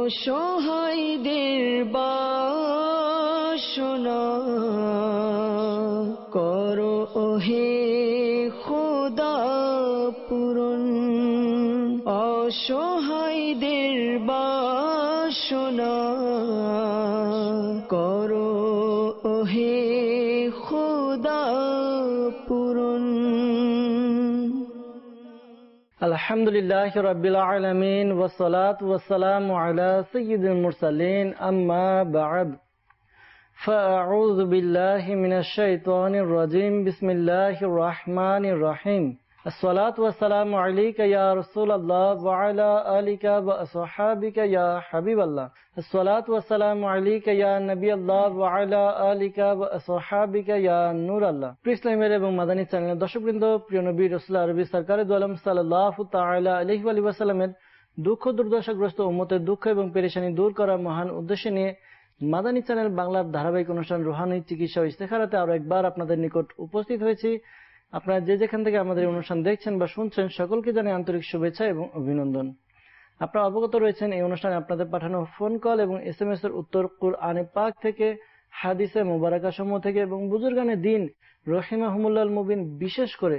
অসহায়দের বাসনা করো ওহে খোদা পূরণ, অসহায়দের বাসনা করো ওহে খোদা পূরণ। আলহামদুলিল্লাহি রাব্বিল আলামিন ওয়াসসালাতু ওয়াসসালামু আলা সাইয়্যিদিল মুরসালিন আম্মা বা'দ ফাআউযু বিল্লাহি মিনাশ শাইতানির রাজীম বিসমিল্লাহির রহমানির রহিম। আসসালাতু ওয়াসসালামু আলাইকা ইয়া রাসূলুল্লাহ ওয়া আলা আলিকা ওয়া আসহাবিকা ইয়া হাবিবাল্লাহ। আসসালাতু ওয়াসসালামু আলাইকা ইয়া নবিয়াল্লাহ ওয়া আলা আলিকা ওয়া আসহাবিকা ইয়া নূরাল্লাহ। প্রিয় ইসলামের এবং মাদানী চ্যানেলের দর্শকবৃন্দ, প্রিয় নবী রাসূল আরবি সরকারে দু আলম সাল্লাল্লাহু তাআলা আলাইহি ওয়া সাল্লামের দুঃখ দুর্দশাগ্রস্ত উম্মতের দুঃখ এবং পেরেশানি দূর করার মহান উদ্দেশ্য নিয়ে মাদানী চ্যানেল বাংলার ধারাবাহিক অনুষ্ঠান রুহানি চিকিৎসা ও ইস্তেখারাতে আরো একবার আপনাদের নিকট উপস্থিত হয়েছি। আপনারা যে যেখান থেকে আমাদের অনুষ্ঠান দেখছেন বা শুনছেন সকলকে জানাই আন্তরিক শুভেচ্ছা এবং অভিনন্দন। আপনারা অবগত রয়েছেন এই অনুষ্ঠানে আপনাদের পাঠানো ফোন কল এবং SMS এর উত্তর কুরআনে পাক থেকে, হাদিসে মুবারাকা সমূহ থেকে এবং বুজুর্গানে দ্বীন রহিমাহুমুল্লাহ মুবিন, বিশেষ করে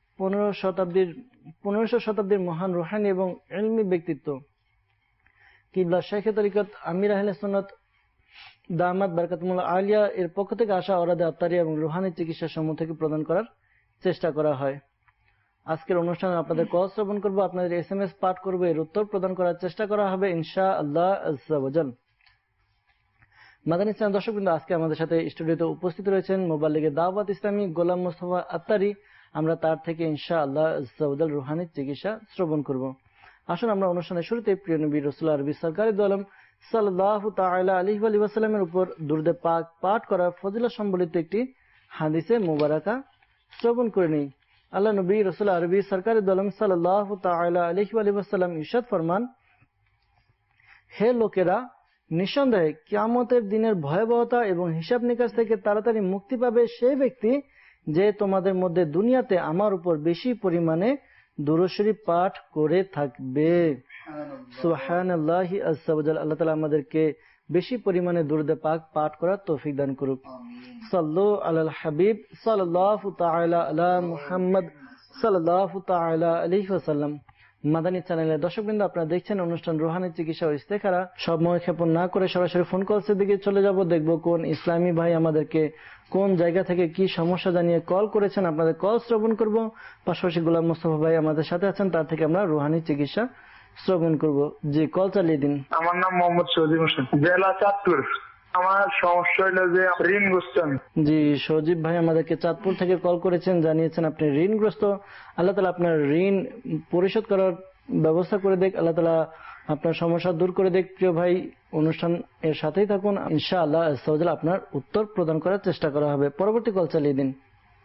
1500 শতাব্দীর মহান রুহানি এবং ইলমি ব্যক্তিত্ব কিবলা শাইখে তরিকত আমির আহলে সুন্নাত দামাত বারাকাতুল্লাহ আলিয়া এর পক্ষ থেকে আসা ওরাদে আত্তারিয়া এবং রুহানি চিকিৎসা সমূহ থেকে প্রদান করার চেষ্টা করা হয়। আজকের অনুষ্ঠানে আপনাদের কল শ্রবণ করবো, আপনাদের SMS পাঠ করবো, এর উত্তর প্রদান করার চেষ্টা করা হবে ইনশাআল্লাহ আজ্জা ওয়া জাল। মাদানী চ্যানেল দর্শকবৃন্দ, আজকে আমাদের সাথে স্টুডিওতে উপস্থিত রয়েছেন মুবাল্লিগে দাওয়াত ইসলামী গোলাম মোস্তফা আত্তারি। আমরা তার থেকে ইনশাআল্লাহ আজ্জা ওয়া জাল রুহানি চিকিৎসা শ্রবণ করব। আসুন আমরা অনুষ্ঠানের শুরুতে প্রিয় নবী রাসূল আরবি সরকারে দু আলম সাল্লাল্লাহু তাআলা আলাইহি ওয়া সাল্লামের উপর দুরূদ পাক পাঠ করার ফজিলত সম্বলিত একটি হাদিসে মুবারাকা শ্রবণ করে নেই। আল্লাহ নবী রাসূল আরবি সরকারে দু আলম সাল্লাল্লাহু তাআলা আলাইহি ওয়া সাল্লাম ইরশাদ ফরমান, হে লোকেরা, নিঃসন্দেহে কিয়ামতের দিনের ভয়াবহতা এবং হিসাব নিকাশ থেকে তাড়াতাড়ি মুক্তি পাবে সেই ব্যক্তি যে তোমাদের মধ্যে দুনিয়াতে আমার উপর বেশি পরিমাণে দুরূদ শরীফ পাঠ করে থাকবে। সুবহানাল্লাহি আজ্জা ওয়া জাল। আল্লাহ তাআলা আমাদেরকে বেশি পরিমাণে দুরূদ পাক পাঠ করার তৌফিক দান করুক। সাল্লু আলাল হাবিব সাল্লাল্লাহু তাআলা আলা মুহাম্মদ সাল্লাল্লাহু তাআলা আলাইহি ওয়াসাল্লাম। মাদানী চ্যানেলের দর্শকবৃন্দ, আপনারা দেখছেন অনুষ্ঠান রুহানি চিকিৎসা ও ইস্তেখারা। সময় ক্ষেপণ না করে সরাসরি ফোন কলসের দিকে চলে যাব, দেখব কোন ইসলামী ভাই আমাদেরকে কোন জায়গা থেকে কি সমস্যা জানিয়ে কল করেছেন। আপনাদের কল শ্রবণ করব। পাশাপাশি গোলাম মোস্তফা ভাই আমাদের সাথে আছেন, তার থেকে আমরা রুহানি চিকিৎসা শ্রবণ করব। জি, কল চালিয়ে দিন। আমার নাম মোহাম্মদ সজিব হোসেন, জেলা চাঁদপুর। আমার সমস্যা হলো যে ঋণগ্রস্ত। জি, সজীব ভাই আমাদেরকে চাঁদপুর থেকে কল করেছেন, জানিয়েছেন আপনি ঋণগ্রস্ত। আল্লাহ তাআলা আপনার ঋণ পরিশোধ করার ব্যবস্থা করে দেখ, আল্লাহ তাআলা আপনার সমস্যা দূর করে দেখ। প্রিয় ভাই, অনুষ্ঠান এর সাথেই থাকুন, ইনশাআল্লাহ আজ্জা ওয়া জাল আপনার উত্তর প্রদান করার চেষ্টা করা হবে। পরবর্তী কল চালিয়ে দিন।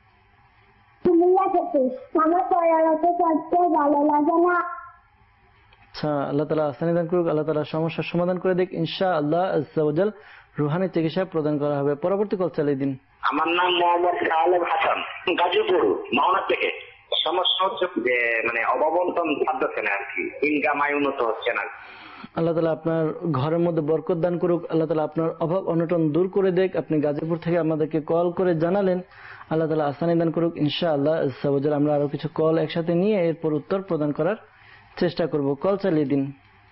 আচ্ছা, আল্লাহ তাআলা আসানি দান করুক, আল্লাহ তাআলা সমস্যার সমাধান করে দেখ, ইনশাআল্লাহ আজ্জা ওয়া জাল রুহানি চিকিৎসা প্রদান করা হবে। পরবর্তী কল চালিয়ে দিন। আমার নাম মোহাম্মদ সালেম হাসান, গাজীপুর মাওনা থেকে। সমস্যা হচ্ছে যে অভাবন্তন থাকতেছে না আর কি, ইনকাম আয় উন্নত হচ্ছে না। আল্লাহ তাআলা আপনার ঘরের মধ্যে বরকত দান করুক, আল্লাহ তাআলা আপনার অভাব অনটন দূর করে দেখ। আপনি গাজীপুর থেকে আমাদেরকে কল করে জানালেন, আল্লাহ তাআলা আসানি দান করুক ইনশাআল্লাহ আজ্জা ওয়া জাল। আমরা আরো কিছু কল একসাথে নিয়ে এরপর উত্তর প্রদান করার চেষ্টা করব। কল চালিয়ে দিন।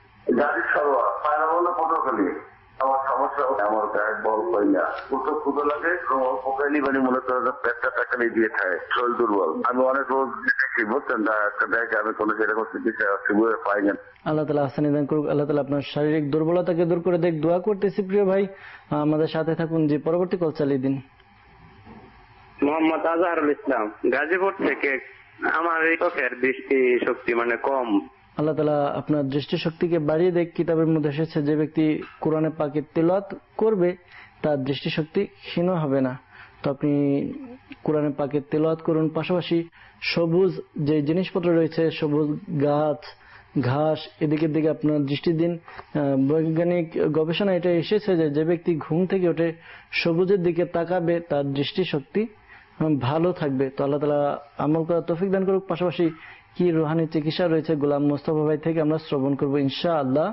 আমার সমস্যা আমার গায়ের বল পাই না, কুটো কুটো লাগে, পোকাইনি বানি মূলত পেটটা টাকালি দিয়ে থাকে, শরীর দুর্বল। আমি অনেক রোগ দেখি, বুঝছেন, ডাক্তার দেখে আমি কোনো সেরকম চিকিৎসা পাই না। আল্লাহ তাআলা আসানি দান করুক, আল্লাহ তাআলা আপনার শারীরিক দুর্বলতাকে দূর করে দেখ। দোয়া করতেছি প্রিয় ভাই, আমাদের সাথে থাকুন। জি, পরবর্তী কল চালিয়ে দিন। মোহাম্মদ আজহারুল ইসলাম, গাজীপুর থেকে। আমার এই চোখের দৃষ্টি শক্তি কম। আল্লাহ তাআলা আপনার দৃষ্টি শক্তিকে বাড়িয়ে দেখ। কিতাবের মধ্যে এসেছে যে ব্যক্তি কোরআনে পাকের তিলাওয়াত করবে তার দৃষ্টি শক্তি ক্ষীণ হবে না। তো আপনি কোরআনে পাকের তিলাওয়াত করুন, পাশাপাশি সবুজ যে জিনিসপত্র রয়েছে, সবুজ গাছ ঘাস, এদিকের দিকে আপনার দৃষ্টি দিন। বৈজ্ঞানিক গবেষণা এটা এসেছে যে ব্যক্তি ঘুম থেকে ওঠে সবুজের দিকে তাকাবে তার দৃষ্টি শক্তি ভালো থাকবে। তো আল্লাহ তাআলা আমল করার তৌফিক দান করুক। পাশাপাশি কি রুহানি চিকিৎসা রয়েছে গোলাম মোস্তফা ভাই থেকে আমরা শ্রবণ করবো ইনশাআল্লাহ।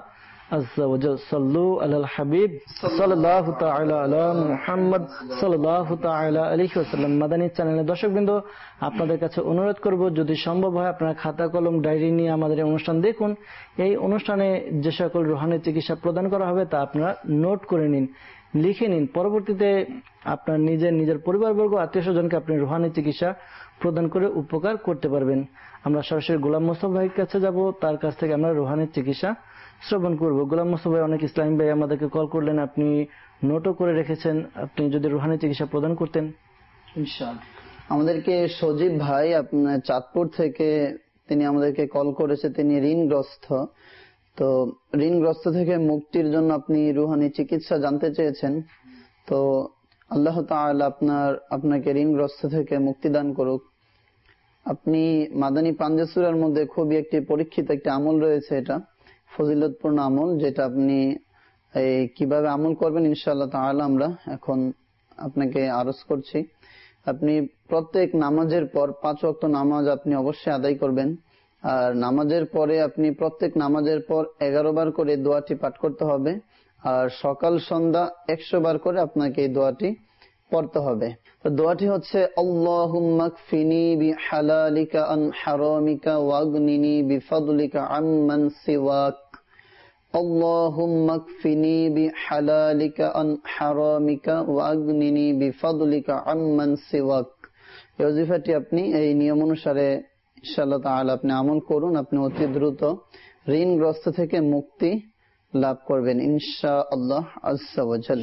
আযজা ওয়া জাল। সাল্লু আলাল হাবিব সাল্লাল্লাহু তাআলা আলা মুহাম্মদ সাল্লাল্লাহু তাআলা আলাইহি ওয়াসাল্লাম। মাদানী চ্যানেলের দর্শকবৃন্দ, আপনাদের কাছে অনুরোধ করব, যদি সম্ভব হয় আপনারা খাতা কলম ডায়েরি নিয়ে আমাদের এই অনুষ্ঠান দেখুন। এই অনুষ্ঠানে যে সকল রুহানি চিকিৎসা প্রদান করা হবে তা আপনারা নোট করে নিন, লিখে নিন। পরবর্তীতে আপনার নিজের পরিবারবর্গ, আত্মীয় স্বজনকে আপনি রুহানি চিকিৎসা প্রদান করে উপকার করতে পারবেন। আমরা সরাসরি গোলাম মোস্তফা ভাইয়ের কাছে যাব, তার কাছ থেকে আমরা রুহানি চিকিৎসা শ্রবণ করব। গোলাম মোস্তফা ভাই, অনেক ইসলামী ভাই আমাদেরকে কল করলেন, আপনি নোটও করে রেখেছেন, আপনি যদি রুহানি চিকিৎসা প্রদান করতেন। ইনশাআল্লাহ। আমাদেরকে সজীব ভাই আপনার চাঁদপুর থেকে তিনি আমাদেরকে কল করেছে, তিনি ঋণগ্রস্ত। তো ঋণগ্রস্ত থেকে মুক্তির জন্য আপনি রুহানি চিকিৎসা জানতে চেয়েছেন। তো আল্লাহ তাআলা আপনাকে ঋণগ্রস্ত থেকে মুক্তি দান করুক। আপনি মাদানী পাঞ্জে সূরার মধ্যে খুবই একটি পরীক্ষিত একটি আমল রয়েছে, এটা ফজিলতপূর্ণ আমল, যেটা আপনি কিভাবে আমল করবেন ইনশাআল্লাহ তাআলা আমরা এখন আপনাকে আরজ করছি। আপনি প্রত্যেক নামাজের পর 5 ওয়াক্ত নামাজ আপনি অবশ্যই আদায় করবেন। আর নামাজের পরে আপনি প্রত্যেক নামাজের পর 11 বার করে দোয়াটি পাঠ করতে হবে। আর সকাল সন্ধ্যা 100 বার করে আপনাকে এই দোয়াটি পড়তে হবে। তো দোয়াটি হচ্ছে আল্লাহুম্মা কফিনি বিহালালিকা আন হারামিকা ওয়াগনিনি বিফাদলিকা আম্মান সিওয়াক। আল্লাহুম্মা কফিনি বিহালালিকা আন হারামিকা ওয়াগনিনি বিফাদলিকা আম্মান সিওয়াক। এই ওজিফাটি আপনি এই নিয়ম অনুসারে ইনশাআল্লাহ তাআলা আপনি আমল করুন, আপনি অতি দ্রুত ঋণগ্রস্ত থেকে মুক্তি লাভ করবেন ইনশাআল্লাহ আযজা ওয়া জাল।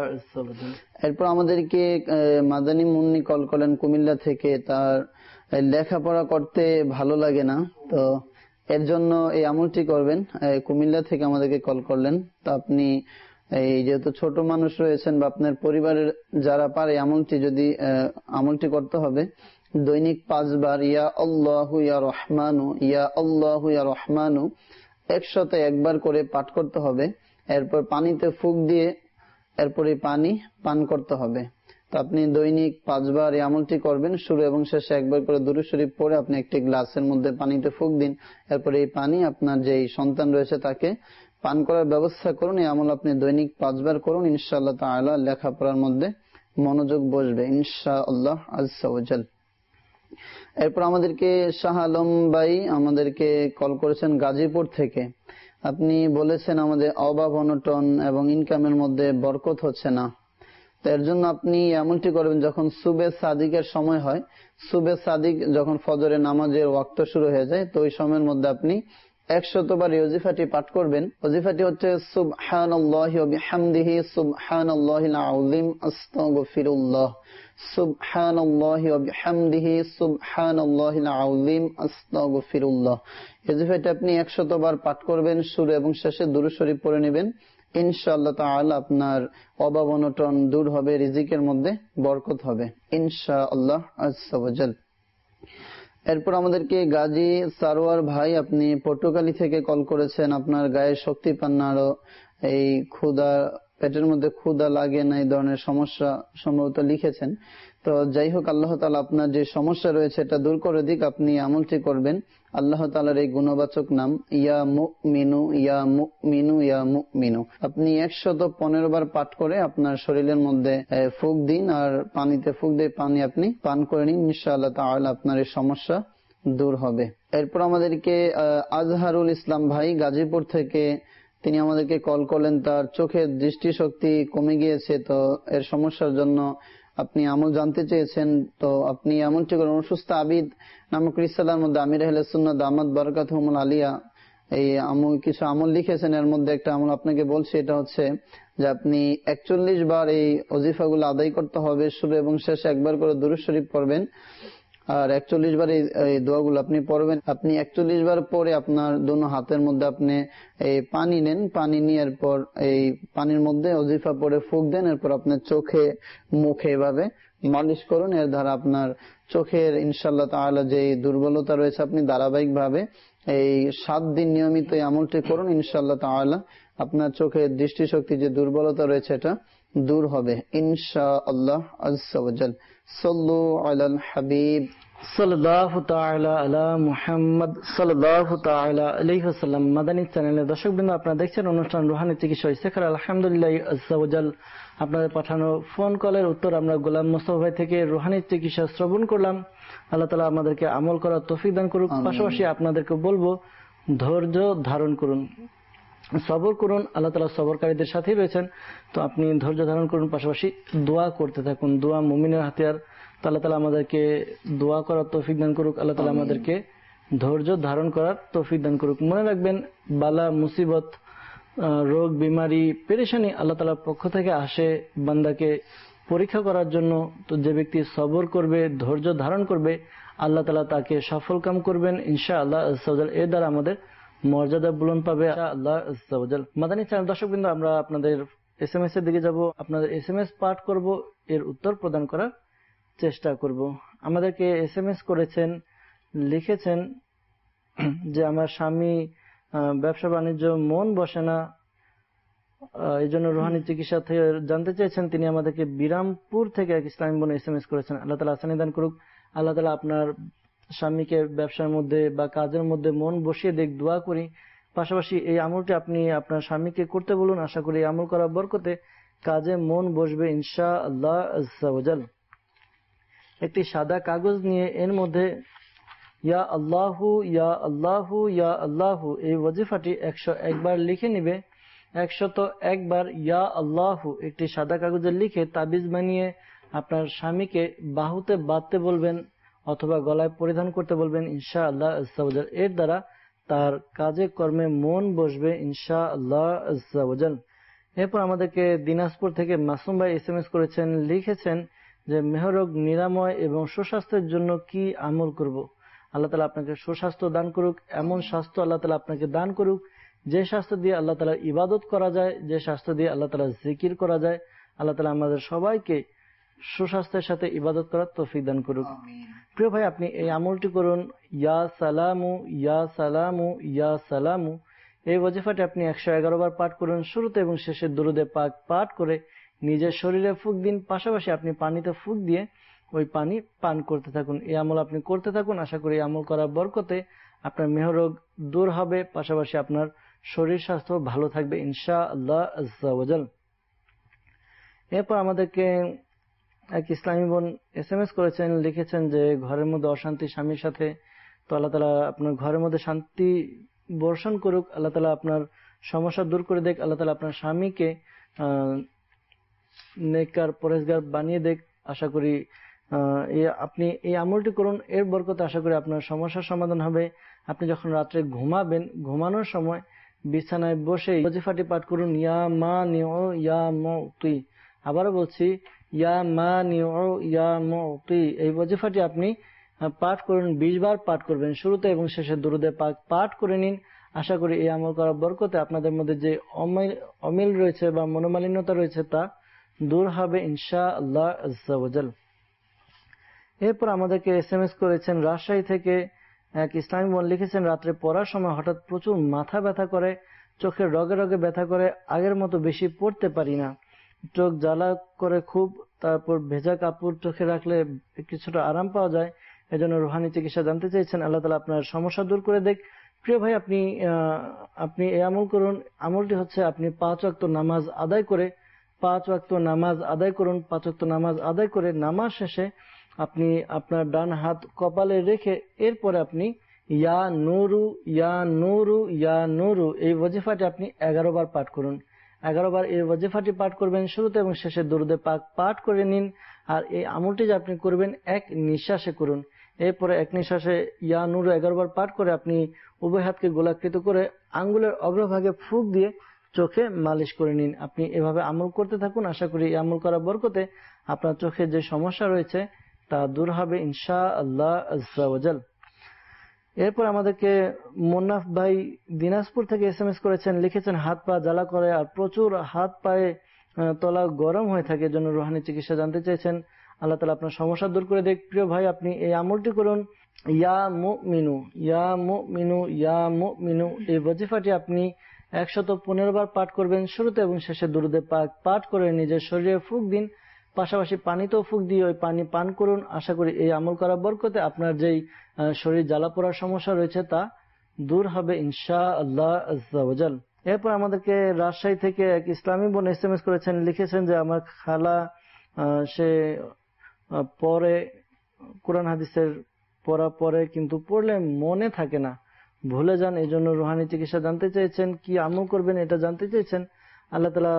এরপর আমাদেরকে মাদানী মুন্নি কল করলেন কুমিল্লা থেকে, তার লেখাপড়া করতে ভালো লাগে না, তো এর জন্য এই আমলটি করবেন। কুমিল্লা থেকে আমাদেরকে কল করলেন। তো আপনি এই যেহেতু ছোট মানুষ রয়েছেন বা আপনার পরিবারের যারা পারে আমলটি করতে হবে। দৈনিক 5 বার ইয়া আল্লাহু ইয়া রহমানু, ইয়া আল্লাহু ইয়া রহমানু 101 বার করে পাঠ করতে হবে। এরপর পানিতে ফুঁক দিয়ে এরপর এই পানি পান করতে হবে। তো আপনি দৈনিক 5 বার এই আমলটি করবেন। শুরু এবং শেষে 1 বার করে দুরূদ শরীফ পড়ে আপনি একটি গ্লাসের মধ্যে পানিতে ফুঁক দিন। এরপর এই পানি আপনার যেই সন্তান রয়েছে তাকে পান করার ব্যবস্থা করুন। এই আমল আপনি দৈনিক 5 বার করুন, ইনশাআল্লাহ তাআলা লেখাপড়ার মধ্যে মনোযোগ বসবে ইনশাআল্লাহ আযজা ওয়া জাল। এরপর আমাদেরকে শাহ আলম ভাই আমাদেরকে কল করেছেন গাজীপুর থেকে। আপনি বলেছেন আমাদের অভাব অনটন এবং ইনকামের মধ্যে বরকত হচ্ছে না। তো এর জন্য আপনি এমনটি করবেন, যখন সুবে সাদিকের সময় হয়, সুবে সাদিক যখন ফজরের নামাজের ওয়াক্ত শুরু হয়ে যায়, তো ওই সময়ের মধ্যে আপনি 100 বার এই ওজিফাটি পাঠ করবেন। ওজিফাটি হচ্ছে সুবহানাল্লাহি ওয়া বিহামদিহি সুবহানাল্লাহিল আযীম আস্তাগফিরুল্লাহ, সুবহানাল্লাহি ওয়া বিহামদিহি সুবহানাল্লাহিল আযীম আস্তাগফিরুল্লাহ। এই ওজিফাটি আপনি 100 বার পাঠ করবেন। শুরু এবং শেষে দুরূদ শরীফ পড়ে নেবেন। ইনশাআল্লাহ তাআলা আপনার অভাব অনটন দূর হবে, রিজিকের মধ্যে বরকত হবে ইনশাআল্লাহ আযজা ওয়া জাল। এরপর আমাদেরকে গাজী সারোয়ার ভাই আপনি পটুয়াখালী থেকে কল করেছেন। আপনার গায়ে শক্তি পান না, আরো এই ক্ষুধা, পেটের মধ্যে ক্ষুধা লাগে না, এই ধরনের সমস্যা সম্ভবত লিখেছেন। তো যাই হোক, আল্লাহ তাআলা আপনার যে সমস্যা রয়েছে এটা দূর করে দিক। আপনি আমলটি করবেন আল্লাহ তাআলার এই গুণবাচক নাম ইয়া মুমিনু ইয়া মুমিনু ইয়া মুমিনু। আপনি 115 বার পাঠ করে আপনার শরীরের মধ্যে ফুঁক দিন, আর পানিতে ফুঁক দিয়ে পানি আপনি পান করে নিন। ইনশাআল্লাহ তাআলা আপনার এই সমস্যা দূর হবে। এরপর আমাদেরকে আজহারুল ইসলাম ভাই গাজীপুর থেকে তিনি আমাদেরকে কল করলেন। তার চোখের দৃষ্টিশক্তি কমে গিয়েছে, তো এর সমস্যার জন্য আপনি আমল জানতে চেয়েছেন। তো আপনি এমনটি করেন, অসুস্থ আবিদ নামক রিসালার মধ্যে আমির আহলে সুন্নাহ দামাত বারাকাতুহুমুল আলিয়া এই কিছু আমল লিখেছেন। এর মধ্যে একটা আমল আপনাকে বলছি, এটা হচ্ছে যে আপনি 41 বার এই ওজিফাগুলো আদায় করতে হবে। শুরু এবং শেষে 1 বার করে দুরূদ শরীফ পড়বেন, আর 41 বার এই দোয়াগুলো আপনি পড়বেন। আপনি 41 বার পরে আপনার দুনো হাতের মধ্যে আপনি এই পানি নেন, পানি নিয়ে এরপর এই পানির মধ্যে ওজিফা পড়ে ফুঁক দেন। এরপর আপনার চোখে মুখে এভাবে মালিশ করুন। এর দ্বারা আপনার চোখের ইনশাআল্লাহ তাআলা যে দুর্বলতা রয়েছে, আপনি ধারাবাহিক ভাবে এই 7 দিন নিয়মিত এই আমলটি করুন। ইনশাআল্লাহ তাআলা আপনার চোখের দৃষ্টিশক্তি যে দুর্বলতা রয়েছে এটা দূর হবে ইনশাআল্লাহ আযজা ওয়া জাল। সাল্লু আলাল হাবিব সাল্লাল্লাহু তাআলা আলা মুহাম্মদ সাল্লাল্লাহু তাআলা আলাইহি ওয়াসাল্লাম। মাদানী চ্যানেলের দর্শকবৃন্দ, আপনারা দেখছেন অনুষ্ঠান রুহানি চিকিৎসা ইস্তেখার। আলহামদুলিল্লাহ আজ্জা ওয়া জাল, আপনাদের পাঠানো ফোন কলের উত্তর আমরা গোলাম মোস্তফা ভাই থেকে রুহানি চিকিৎসা শ্রবণ করলাম। আল্লাহ তাআলা আমাদেরকে আমল করার তৌফিক দান করুক। পাশাপাশি আপনাদেরকে বলবো, ধৈর্য ধারণ করুন, সবর করুন। আল্লাহ তাআলা সবরকারীদের সাথেই রয়েছেন। তো আপনি ধৈর্য ধারণ করুন, পাশাপাশি দোয়া করতে থাকুন। দোয়া মুমিনের হাতিয়ার। আল্লাহ তাআলা আমাদেরকে দোয়া করার তৌফিক দান করুক। আল্লাহ তাআলা আমাদেরকে ধৈর্য ধারণ করার তৌফিক দান করুক। মনে রাখবেন, বালা মুসিবত, রোগ বিমারি, পেরেশানি আল্লাহ তাআলার পক্ষ থেকে আসে বান্দাকে পরীক্ষা করার জন্য। তো যে ব্যক্তি সবর করবে, ধৈর্য ধারণ করবে, আল্লাহ তাআলা তাকে সফল কাম করবেন ইনশাআল্লাহ আজ্জা ওয়া জাল। এর দ্বারা আমাদের মর্যাদা বুলন্দ পাবে ইনশাআল্লাহ আজ্জা ওয়া জাল। মাদানী চ্যানেল দর্শকবৃন্দ, আমরা আপনাদের এসএমএস এর দিকে যাব। আপনাদের এসএমএস পাঠ করব, এর উত্তর প্রদান করার চেষ্টা করব। আমাদেরকে এসএমএস করেছেন, লিখেছেন যে আমার স্বামী ব্যবসা বাণিজ্য মন বসে না, এই জন্য রুহানি চিকিৎসা থেকে জানতে চেয়েছেন। তিনি আমাদেরকে বিরামপুর থেকে এক ইসলামী বোন এসএমএস করেছেন। আল্লাহ তাআলা আসানি দান করুক। আল্লাহ তাআলা আপনার স্বামীকে ব্যবসার মধ্যে বা কাজের মধ্যে মন বসিয়ে দেখ, দোয়া করি। পাশাপাশি এই আমলটি আপনি আপনার স্বামীকে করতে বলুন। আশা করি এই আমল করার বরকতে কাজে মন বসবে ইনশাআল্লাহ আজ্জা ওয়া জাল। একটি সাদা কাগজ নিয়ে এর মধ্যে ইয়া আল্লাহু ইয়া আল্লাহু ইয়া আল্লাহু এই ওয়াজিফাটি 101 বার লিখে নিবে। 101 বার ইয়া আল্লাহু একটি সাদা কাগজে লিখে তাবিজ বানিয়ে আপনার স্বামীকে বাহুতে বাঁধতে বলবেন অথবা গলায় পরিধান করতে বলবেন ইনশাআল্লাহ আজ্জা ওয়া জাল। এর দ্বারা তার কাজে কর্মে মন বসবে ইনশাআল্লাহ আজ্জা ওয়া জাল। এরপর আমাদেরকে দিনাজপুর থেকে মাসুম ভাই এসএমএস করেছেন, লিখেছেন যে মেহরোগ নিরাময় এবং সুস্বাস্থ্যের জন্য কি আমল করব। আল্লাহ তাআলা আপনাকে সুস্বাস্থ্য দান করুক। এমন স্বাস্থ্য আল্লাহ তাআলা আপনাকে দান করুক যে স্বাস্থ্য দিয়ে আল্লাহ তাআলা ইবাদত করা যায়, যে স্বাস্থ্য দিয়ে আল্লাহ তাআলা জিকির করা যায়। আল্লাহ তাআলা আমাদের সবাইকে সুস্বাস্থ্যের সাথে ইবাদত করার তৌফিক দান করুক। প্রিয় ভাই, আপনি এই আমলটি করুন, ইয়া সালামু ইয়া সালামু ইয়া সালামু। এই ওয়াজিফাটি আপনি 111 বার পাঠ করুন। শুরুতে এবং শেষে দুরুদে পাক পাঠ করে নিজের শরীরে ফুঁক দিন। পাশাপাশি আপনি পানিতে ফুঁক দিয়ে ওই পানি পান করতে থাকুন। এই আমল আপনি করতে থাকুন। আশা করি আমল করার বরকতে আপনার মেহরোগ দূর হবে, পাশাপাশি আপনার শরীর স্বাস্থ্য ভালো থাকবে ইনশাআল্লাহ আজ্জা ওয়া জাল। এরপর আমাদেরকে এক ইসলামী বোন এসএমএস করেছেন, লিখেছেন যে ঘরের মধ্যে অশান্তি স্বামীর সাথে। তো আল্লাহ তাআলা আপনার ঘরের মধ্যে শান্তি বর্ষণ করুক। আল্লাহ তাআলা আপনার সমস্যা দূর করে দেখ। আল্লাহ তাআলা আপনার স্বামীকে নেককার পরেজগার বানিয়ে দেখ। আশা করি আপনি এই আমলটি করুন, এর বরকতে আশা করি আপনার সমস্যার সমাধান হবে। আপনি যখন রাত্রে ঘুমাবেন, ঘুমানোর সময় বিছানায় বসে ওয়াজিফাটি পাঠ করুন, ইয়া মানিউ ইয়া মুতি। আবারও বলছি, ইয়া মানিউ ইয়া মুতি। এই ওয়াজিফাটি আপনি পাঠ করুন, 20 বার পাঠ করবেন। শুরুতে এবং শেষে দুরুদে পাক পাঠ করে নিন। আশা করি এই আমল করার বরকতে আপনাদের মধ্যে যে অমিল রয়েছে বা মনোমালিন্যতা রয়েছে তা দূর হবে ইনশাআল্লাহ আজ্জা ওয়া জাল। এরপর আমাদেরকে এসএমএস করেছেন রাজশাহী থেকে এক ইসলামী বোন, লিখেছেন রাত্রে পড়ার সময় হঠাৎ প্রচুর মাথা ব্যথা করে, চোখের রগে রগে ব্যথা করে, আগের মতো বেশি পড়তে পারি না, চোখ জ্বালা করে খুব, তারপর ভেজা কাপড় চোখে রাখলে কিছুটা আরাম পাওয়া যায়। এজন্য রুহানি চিকিৎসা জানতে চেয়েছেন। আল্লাহ তাআলা আপনার সমস্যা দূর করে দেখ। প্রিয় ভাই, আপনি এই আমল করুন। আমলটি হচ্ছে আপনি 5 ওয়াক্ত নামাজ আদায় করে 5 ওয়াক্ত নামাজ আদায় করুন। 5 ওয়াক্ত নামাজ আদায় করে নামাজ শেষে আপনি আপনার ডান হাত কপালে রেখে এরপরে আপনি ইয়া নূরু ইয়া নূরু ইয়া নূরু এই ওয়াজিফাটি আপনি 11 বার পাঠ করুন। 11 বার এই ওয়াজিফাটি পাঠ করবেন। শুরুতে এবং শেষে দুরুদে পাক পাঠ করে নিন। আর এই আমলটি যে আপনি করবেন এক নিঃশ্বাসে করুন। এরপরে এক নিঃশ্বাসে ইয়া নূরু 11 বার পাঠ করে আপনি উভয় হাতকে গোলাকৃত করে আঙ্গুলের অগ্রভাগে ফুঁক দিয়ে চোখে মালিশ করে নিন। আপনি এভাবে আমল করতে থাকুন। আশা করি এই আমল করার বরকতে আপনার চোখে যে সমস্যা রয়েছে তা দূর হবে ইনশাআল্লাহ আজ্জা ওয়া জাল। এরপর আমাদেরকে মুন্নাফ ভাই দিনাজপুর থেকে এসএমএস করেছেন, লিখেছেন হাত পা জ্বালা করে আর প্রচুর হাত পায়ে তলা গরম হয়ে থাকে, জন্য রুহানি চিকিৎসা জানতে চেয়েছেন। আল্লাহ তাআলা আপনার সমস্যা দূর করে দেখ। প্রিয় ভাই, আপনি এই আমলটি করুন, ইয়া মুমিনু ইয়া মুমিনু ইয়া মুমিনু এই ওয়াজিফাটি আপনি 115 বার পাঠ করবেন। শুরুতে এবং শেষে দুরুদে পাক পাঠ করে নিজের শরীরে ফুঁক দিন। পাশাপাশি পানিতেও ফুঁক দিয়ে ওই পানি পান করুন। আশা করি এই আমল করার বরকতে আপনার যেই শরীর জ্বালা পোড়ার সমস্যা রয়েছে তা দূর হবে ইনশাআল্লাহ আযজা ওয়া জাল। এরপর আমাদেরকে রাজশাহী থেকে এক ইসলামী বোন SMS করেছেন, লিখেছেন যে আমার খালা সে পরে কোরআন হাদিসের পড়া পড়ে কিন্তু পড়লে মনে থাকে না, ভুলে যান, এই জন্য রুহানি চিকিৎসা জানতে চেয়েছেন, কি আমল করবেন এটা জানতে চেয়েছেন। আল্লাহ তাআলা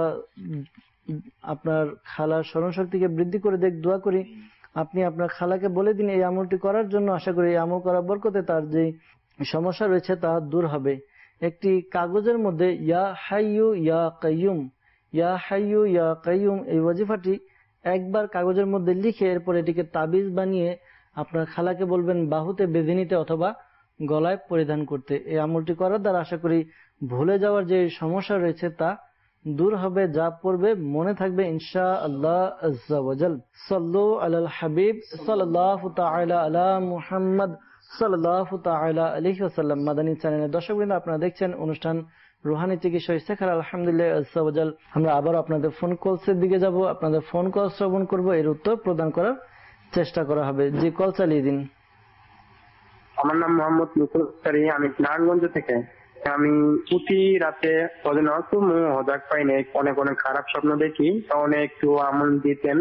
আপনার খালার স্মরণ শক্তিকে বৃদ্ধি করে দেখ, দোয়া করি আপনি আপনার খালাকে বলে দিন এই আমলটি করার জন্য। আশা করি এই আমল করার বরকতে তার যে সমস্যা রয়েছে তা দূর হবে। একটি কাগজের মধ্যে ইয়া হাইয়ু ইয়া কাইয়ুম, ইয়া হাইয়ু ইয়া কাইয়ুম এই ওয়াজিফাটি একবার কাগজের মধ্যে লিখে এরপর এটিকে তাবিজ বানিয়ে আপনার খালাকে বলবেন বাহুতে বেঁধে নিতে অথবা গলায় পরিধান করতে। এই আমলটি করার দ্বারা আশা করি ভুলে যাওয়ার যে সমস্যা রয়েছে তা দূর হবে, যা পড়বে মনে থাকবে ইনশাআল্লাহ আযজা ওয়া জাল। সাল্লু আলাল হাবিব সাল্লাল্লাহু তাআলা আলা মুহাম্মদ সাল্লাল্লাহু তাআলা আলাইহি ওয়াসাল্লাম। মাদানী চ্যানেলের দর্শকবৃন্দ, আপনারা দেখছেন অনুষ্ঠান রুহানি চিকিৎসা ইস্তেখারা আলহামদুলিল্লাহ আযজা ওয়া জাল। আমরা আবার আপনাদের ফোন কলসের দিকে যাব, আপনাদের ফোন কল শ্রবণ করব, এর উত্তর প্রদান করার চেষ্টা করা হবে। যে কল চালিয়ে দিন। আমার নাম মোহাম্মদ মুকুল, আমি নারায়ণগঞ্জ থেকে। আমি প্রতি রাতে প্রধানত হজাক পাই না, অনেক অনেক খারাপ স্বপ্ন দেখি, অনেক একটু আমল দিতেন।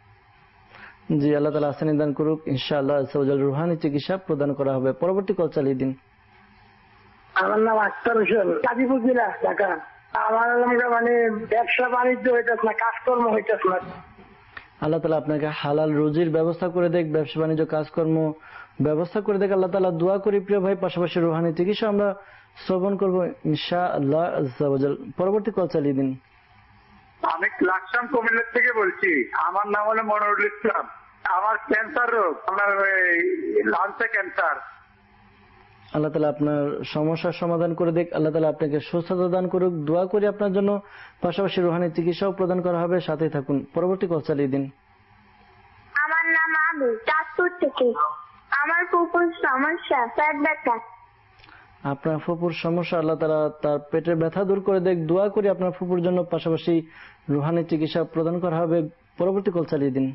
জি, আল্লাহ তাআলা আসানি দান করুক, ইনশাআল্লাহ আযজা ওয়া জাল রুহানি চিকিৎসা প্রদান করা হবে। পরবর্তী কল চালিয়ে দিন। আমার নাম আক্তার হোসেন, গাজীপুর জেলা, ঢাকা। আমার মানে ব্যবসা বাণিজ্য হইতেছে না, কাজকর্ম হইতেছে না। আল্লাহ তাআলা আপনাকে হালাল রুজির ব্যবস্থা করে দেখ, ব্যবসা বাণিজ্য কাজকর্ম ব্যবস্থা করে দেখ। আল্লাহ তাআলা দোয়া করি প্রিয় ভাই, পাশাপাশি রুহানি চিকিৎসা আমরা শ্রবণ করবো ইনশাআল্লাহ আযজা ওয়া জাল। পরবর্তী কল চালিয়ে দিন। আমি লাকসাম কুমিল্লা থেকে বলছি। আমার নাম হলো মনোরুল ইসলাম। আমার ক্যান্সার রোগ, আমার লাঞ্চে ক্যান্সার। আল্লাহ তাআলা আপনার সমস্যার সমাধান করে দেখ, আল্লাহ তাআলা আপনাকে সুস্থতা দান করুক। দোয়া করি আপনার জন্য, পাশাপাশি রুহানি চিকিৎসাও প্রদান করা হবে, সাথে থাকুন। পরবর্তী কল চালিয়ে দিন। আমার নাম আবু, চাঁদপুর থেকে। আমার ফুপুর সমস্যা পেট ব্যথা। আপনার ফুপুর সমস্যা আল্লাহ তাআলা তার পেটের ব্যথা দূর করে দেখ। দোয়া করি আপনার ফুপুর জন্য, পাশাপাশি রুহানি চিকিৎসা প্রদান করা হবে। পরবর্তী কল চালিয়ে দিন।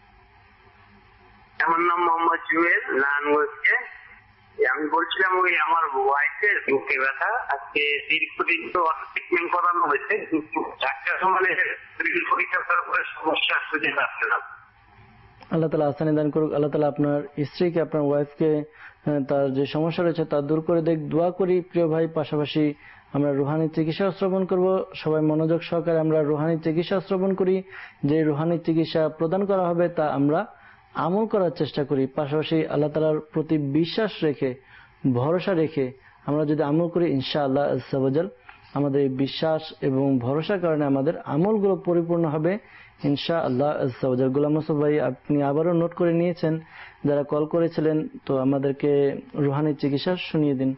আমার নাম মোহাম্মদ জুয়েল, নারায়ণগঞ্জে। আমি বলছিলাম ওই আমার ওয়াইফের বুকে ব্যথা, আজকে দীর্ঘদিন তো ট্রিটমেন্ট করানো হয়েছে, কিন্তু ডাক্তার মানে পরীক্ষা করার পরে সমস্যা খুঁজে পাচ্ছে না। আল্লাহ তাআলা আসানি দান করুক। আল্লাহ তাআলা আপনার স্ত্রীকে, আপনার ওয়াইফকে তার যে সমস্যা রয়েছে তা দূর করে দেখ। দোয়া করি প্রিয় ভাই, পাশাপাশি আমরা রুহানি চিকিৎসা শ্রবণ করব। সবাই মনোযোগ সহকারে আমরা রুহানি চিকিৎসা শ্রবণ করি। যে রুহানি চিকিৎসা প্রদান করা হবে তা আমরা আমল করার চেষ্টা করি, পাশাপাশি আল্লাহ তাআলার প্রতি বিশ্বাস রেখে, ভরসা রেখে আমরা যদি আমল করি ইনশাআল্লাহ আযজা ওয়া জাল আমাদের এই বিশ্বাস এবং ভরসার কারণে আমাদের আমলগুলো পরিপূর্ণ হবে ইনশাআল্লাহ আযজা ওয়া জাল। গোলাম মুস্তফা ভাই, আপনি আবারও নোট করে নিয়েছেন যারা কল করেছিলেন, তো আমাদেরকে রুহানি চিকিৎসা শুনিয়ে দিন।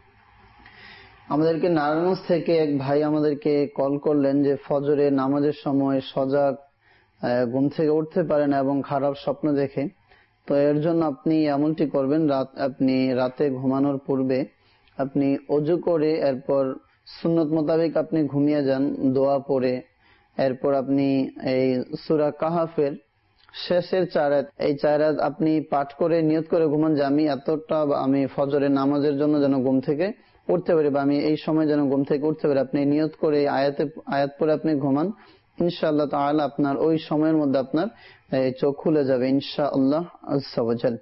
আমাদেরকে নারায়ণগঞ্জ থেকে এক ভাই আমাদেরকে কল করলেন যে ফজরে নামাজের সময় সজাগ, ঘুম থেকে উঠতে পারে না এবং খারাপ স্বপ্ন দেখে। তো এর জন্য আপনি এমনটি করবেন, আপনি রাতে ঘুমানোর পূর্বে আপনি অজু করে এরপর সুন্নত মোতাবেক আপনি ঘুমিয়ে যান দোয়া পড়ে। এরপর আপনি এই সূরা কাহাফের শেষের 4 আয়াত, এই 4 আয়াত আপনি পাঠ করে নিয়ত করে ঘুমান যে আমি ফজরের নামাজের জন্য যেন ঘুম থেকে উঠতে পারি, বা আমি এই সময় যেন ঘুম থেকে উঠতে পারি। আপনি নিয়ত করে আয়াত পরে আপনি ঘুমান, ইনশাআল্লাহ তাআলা আপনার ওই সময়ের মধ্যে আপনার চোখ খুলে যাবে ইনশাআল্লাহ আযজা ওয়া জাল।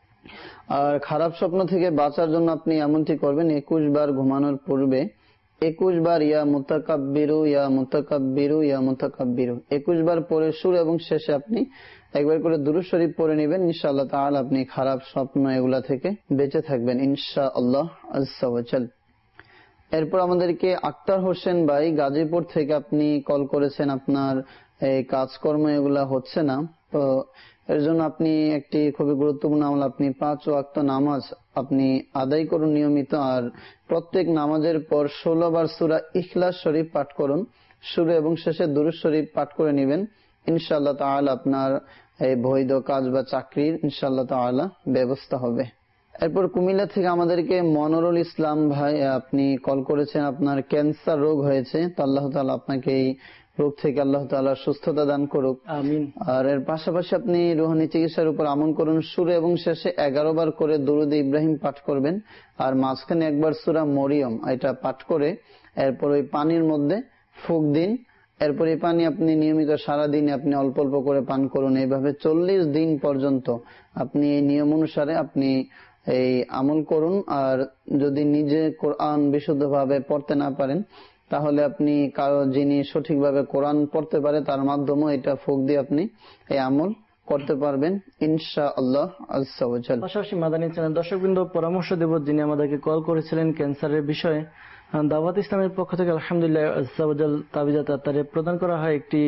আর খারাপ স্বপ্ন থেকে বাঁচার জন্য আপনি এমনটি করবেন, 21 বার ঘুমানোর পূর্বে 21 বার ইয়া মুতাকাব্বিরু ইয়া মুতাকাব্বিরু ইয়া মুতাকাব্বিরু 21 বার পরে শুরু এবং শেষে আপনি একবার করে দুরূদ শরীফ পড়ে নেবেন। ইনশাআল্লাহ তাআলা আপনি খারাপ স্বপ্ন এগুলা থেকে বেঁচে থাকবেন ইনশাআল্লাহ আযজা ওয়া জাল। এরপর আমাদেরকে আক্তার হোসেন ভাই, গাজীপুর থেকে আপনি কল করেছেন, আপনার এই কাজকর্ম এগুলা হচ্ছে না, তো এর জন্য আপনি একটি খুবই গুরুত্বপূর্ণ আমল, আপনি 5 ওয়াক্ত নামাজ আপনি আদায় করুন নিয়মিত, আর প্রত্যেক নামাজের পর 16 বার সূরা ইখলাস শরীফ পাঠ করুন, শুরু এবং শেষে দুরূদ শরীফ পাঠ করে নেবেন। ইনশাআল্লাহ তাআলা আপনার এই বৈধ কাজ বা চাকরির ইনশাআল্লাহ তাআলা ব্যবস্থা হবে। এরপর কুমিল্লা থেকে আমাদেরকে মনোরুল ইসলাম ভাই আপনি কল করেছেন, আপনার ক্যান্সার রোগ হয়েছে। তো আল্লাহ তাআলা আপনাকে এই রোগ থেকে আল্লাহ তাআলা সুস্থতা দান করুক, আমিন। আর এর পাশাপাশি আপনি রুহানি চিকিৎসার উপর আমল করুন। শুরু এবং শেষে 11 বার করে দুরুদ ইব্রাহিম পাঠ করবেন, আর মাঝখানে একবার সূরা মরিয়ম এটা পাঠ করে এরপর ওই পানির মধ্যে ফুঁক দিন। এরপর এই পানি আপনি নিয়মিত সারাদিনে আপনি অল্প অল্প করে পান করুন। এইভাবে 40 দিন পর্যন্ত আপনি এই নিয়ম অনুসারে আপনি এই আমল করুন। আর যদি নিজে কোরআন বিশুদ্ধভাবে পড়তে না পারেন, তাহলে আপনি কারো যিনি সঠিকভাবে কোরআন পড়তে পারে তার মাধ্যমে এটা ফুঁক দিয়ে আপনি এই আমল করতে পারবেন ইনশাআল্লাহ আযজা ওয়া জাল। পাশাপাশি মাদানী চ্যানেল দর্শকবৃন্দ পরামর্শ দেব, যিনি আমাদেরকে কল করেছিলেন ক্যান্সারের বিষয়ে। দাওয়াত ইসলামের পক্ষ থেকে আলহামদুলিল্লাহ আযজা ওয়া জাল তাবিজাত আত্তারিয়া প্রদান করা হয়। একটি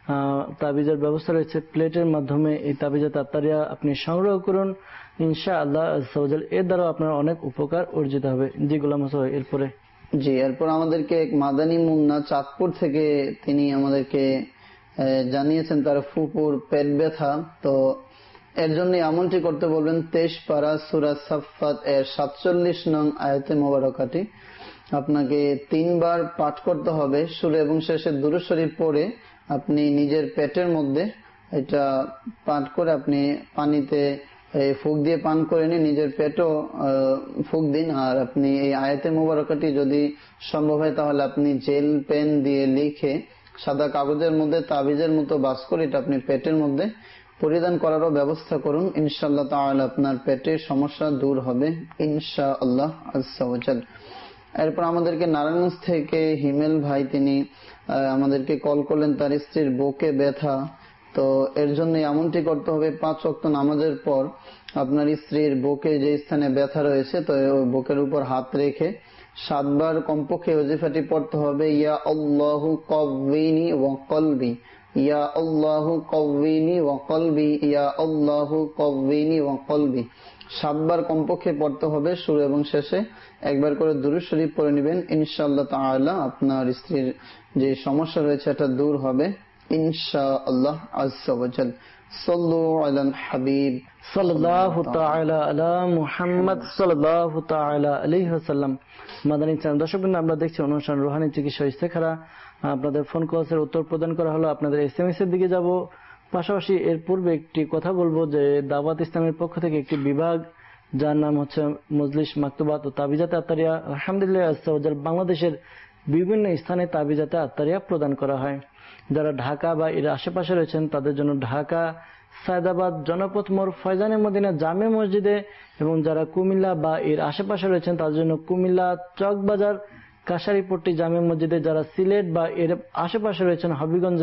তাবিজের ব্যবস্থা রয়েছে, প্লেটের মাধ্যমে এই তাবিজাত আত্তারিয়া আপনি সংগ্রহ করুন ইনশাআল্লাহ আযজা ওয়া জাল। এর দ্বারা আপনার অনেক উপকার অর্জিত হবে। জি গোলাম হোসেন, এরপরে জি এরপর আমাদেরকে এক মাদানী মুন্না চাঁদপুর থেকে তিনি আমাদেরকে জানিয়েছেন তার ফুপুর পেট ব্যথা। তো এর জন্য আমলটি করতে বলবেন 23 পারা সূরা সাফফাত এর 47 নং আয়াতে মোবারকাটি আপনাকে 3 বার পাঠ করতে হবে। শুরু এবং শেষে দুরূদ শরীফ পড়ে আপনি নিজের পেটের মধ্যে এটা পাঠ করে আপনি পানিতে ফুঁক দিয়ে পান করে নিয়ে নিজের পেটও ফুঁক দিন। আর আপনি এই আয়াতে মোবারকাটি যদি সম্ভব হয় তাহলে আপনি জেল পেন দিয়ে লিখে সাদা কাগজের মধ্যে তাবিজের মতো বাস করে এটা আপনি পেটের মধ্যে পরিধান করারও ব্যবস্থা করুন। ইনশাআল্লাহ তাআলা আপনার পেটের সমস্যা দূর হবে ইনশাআল্লাহ আযজা ওয়া জাল। এরপর আমাদেরকে নারায়ণগঞ্জ থেকে হিমেল ভাই তিনি আমাদেরকে কল করলেন, তার স্ত্রীর বুকে ব্যথা। তো এর জন্য এমনটি করতে হবে 5 ওয়াক্ত নামাজের পর আপনার স্ত্রীর বুকে যে স্থানে ব্যথা রয়েছে তো ওই বুকের উপর হাত রেখে 7 বার কমপক্ষে ওজিফাটি পড়তে হবে। ইয়া আল্লাহু কওয়িনি ওয়া কলবি, ইয়া আল্লাহু কওয়িনি ওয়া কলবি, ইয়া আল্লাহু কওয়িনি ওয়া কলবি 7 বার কমপক্ষে পড়তে হবে। শুরু এবং শেষে একবার করে দুরূদ শরীফ পড়ে নেবেন। ইনশাআল্লাহ তাআলা আপনার স্ত্রীর যে সমস্যা রয়েছে এটা দূর হবে ইনশাআল্লাহ আযজা ওয়া জাল। সাল্লু আলাল হাবিব সাল্লাল্লাহু তাআলা আলা মুহাম্মদ সাল্লাল্লাহু তাআলা আলাইহি ওয়াসাল্লাম। মাদানী চ্যানেল দর্শকবৃন্দ, আমরা দেখছি অনুষ্ঠান রুহানি চিকিৎসা ইস্তেখারা। আপনাদের ফোন কলের উত্তর প্রদান করা হলো। আপনাদের এসএমএস এর দিকে যাব। পাশাপাশি এর পূর্বে একটি কথা বলবো যে দাওয়াত ইসলামের পক্ষ থেকে একটি বিভাগ যার নাম হচ্ছে মজলিস মাকতুবাত ও তাবিজাতে আত্তারিয়া, আলহামদুলিল্লাহ আযজা ওয়া জাল বাংলাদেশের বিভিন্ন স্থানে তাবিজাতে আত্তারিয়া প্রদান করা হয়। যারা ঢাকা বা এর আশেপাশে রয়েছেন তাদের জন্য ঢাকা, সায়দাবাদ, জনপথ মোড়, ফয়জানে মদিনা জামে মসজিদে, এবং যারা কুমিল্লা বা এর আশেপাশে রয়েছেন তাদের জন্য কুমিল্লা চকবাজার কাশারিপট্টি জামে মসজিদে, যারা সিলেট বা এর আশেপাশে রয়েছেন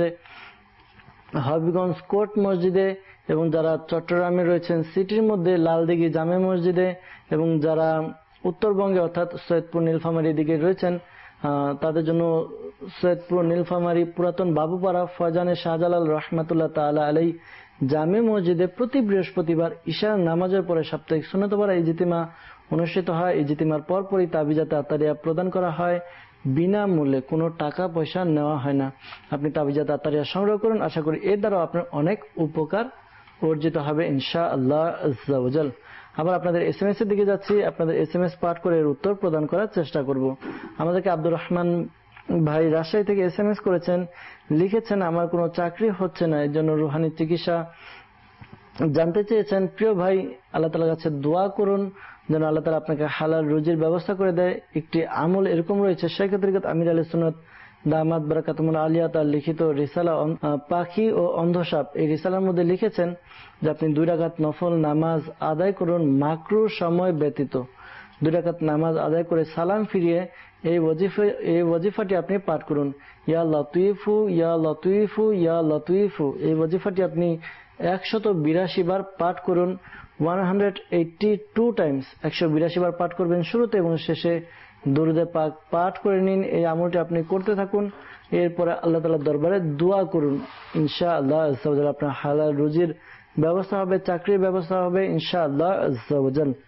হবিগঞ্জ কোর্ট মসজিদে, এবং যারা চট্টগ্রামে রয়েছেন সিটির মধ্যে লালদিঘি জামে মসজিদে, এবং যারা উত্তরবঙ্গে অর্থাৎ সৈয়দপুর নীলফামারী দিকে রয়েছেন তাদের জন্য সৈয়দপুর নীলফামারী পুরাতন বাবুপাড়া ফয়জানে শাহজালাল রহমাতুল্লাহ তাআলা আলাইহি জামে মসজিদে প্রতি বৃহস্পতিবার ঈশার নামাজের পরে সাপ্তাহিক সুন্নত পড়া ইজতিমা অনুষ্ঠিত হয়। ইজতিমার পরপরই তাবিজাতে আত্তারিয়া প্রদান করা হয় বিনামূল্যে, কোনো টাকা পয়সা নেওয়া হয় না। আপনি তাবিজাতে আত্তারিয়া সংগ্রহ করুন, আশা করি এর দ্বারা আপনার অনেক উপকার অর্জিত হবে ইনশাআল্লাহ আযজা ওয়া জাল। আবার আপনাদের এসএমএস এর দিকে যাচ্ছি, আপনাদের এসএমএস পাঠ করে এর উত্তর প্রদান করার চেষ্টা করব। আমাদেরকে আব্দুর রহমান ভাই রাজশাহী থেকে এসএমএস করেছেন, লিখেছেন আমার কোনো চাকরি হচ্ছে না, এর জন্য রুহানি চিকিৎসা জানতে চেয়েছেন। প্রিয় ভাই, আল্লাহ তাআলার কাছে দোয়া করুন যেন আল্লাহ তাআলা আপনাকে হালাল রুজির ব্যবস্থা করে দেয়। একটি আমল এরকম রয়েছে, শেখ তরিকত আমির আহলে সুন্নাত দামাত বারাকাতুল আলিয়া তার লিখিত রিসালা পাখি ও অন্ধসাপ, এই রিসালার মধ্যে লিখেছেন যে আপনি 2 রাকাত নফল নামাজ আদায় করুন মাকরু সময় ব্যতীত। 2 রাকাত নামাজ আদায় করে সালাম ফিরিয়ে এই ওয়াজিফাটি আপনি পাঠ করুন। ইয়া লতীফু ইয়া লতীফু ইয়া লতীফু, এই ওয়াজিফাটি আপনি 182 বার পাঠ করুন। 182 টাইমস 182 বার পাঠ করবেন। শুরুতে এবং শেষে দরুদে পাক পাঠ করে নিন। এই আমলটি আপনি করতে থাকুন। এরপরে আল্লাহ তাআলার দরবারে দোয়া করুন, ইনশাআল্লাহ আযজা ওয়া জাল আপনার হালাল রুজির ব্যবস্থা হবে, চাকরির ব্যবস্থা হবে ইনশাআল্লাহ আযজা ওয়া জাল।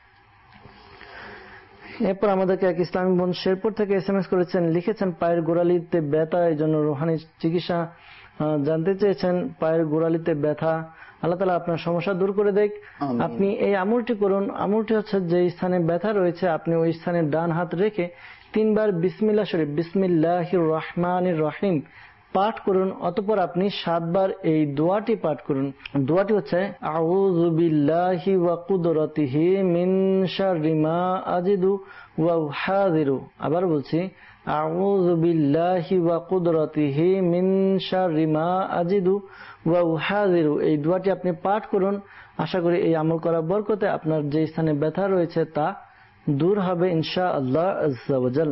এরপর আমাদেরকে এক ইসলামিক বোন শেরপুর থেকে এসএমএস করেছেন, লিখেছেন পায়ের গোড়ালিতে ব্যথা, এই জন্য রুহানি চিকিৎসা জানতে চেয়েছেন পায়ের গোড়ালিতে ব্যথা, আল্লাহ তাআলা আপনার সমস্যা দূর করে দেখ। আপনি এই আমলটি করুন। আমলটি হচ্ছে যে স্থানে ব্যথা রয়েছে আপনি ওই স্থানে ডান হাত রেখে 3 বার বিসমিল্লাহ শরীফ বিসমিল্লাহির রহমানির রহিম পাঠ করুন। অতঃপর আপনি 7 বার এই দোয়াটি পাঠ করুন। দোয়াটি হচ্ছে আউযু বিল্লাহি ওয়া কুদরাতিহি মিন শাররি মা আজিদু ওয়া উহাযিরু। আবার বলছি, আউযু বিল্লাহি ওয়া কুদরাতিহি মিন শাররি মা আজিদু ওয়া উহাযিরু। এই দোয়াটি আপনি পাঠ করুন। আশা করি এই আমল করার বরকতে আপনার যে স্থানে ব্যথা রয়েছে তা দূর হবে ইনশাআল্লাহ আযজা ওয়া জাল।